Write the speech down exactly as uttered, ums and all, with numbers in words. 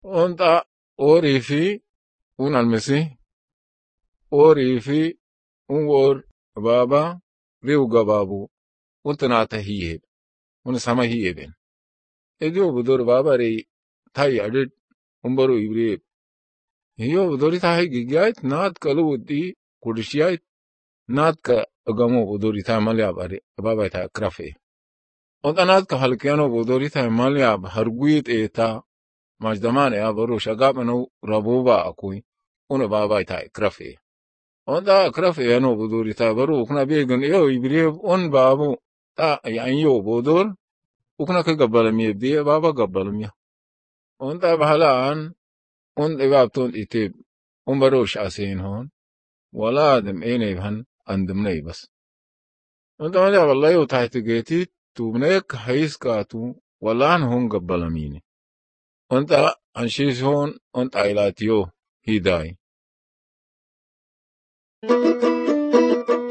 Onda ori fi un almesi ori fi un wor baba riu gababu untanata hiye un sama hiye ben edio budur baba ri tai adit umbaru ibre hiyo budori tai gigait nat kaludi kudishiyait nat ka agamo budori tai malya bare baba tai krafe onda nat ka halkiano budori tai malya harguit eta majdamane ya baru shagabano rabuba akui una baba tai krafe onda krafe yano budori tai baru kuna begun yo ibre on babu ta yani yo budur ukna ka gabalami bi baba gabalami onda bahalan on ibabton itib on barush asin hon wala adam ene han andumnay bas onda wala wallahi utahtigeti tubnek haiskatu wala hon gabalamini onda anshis hon on ailatio hidai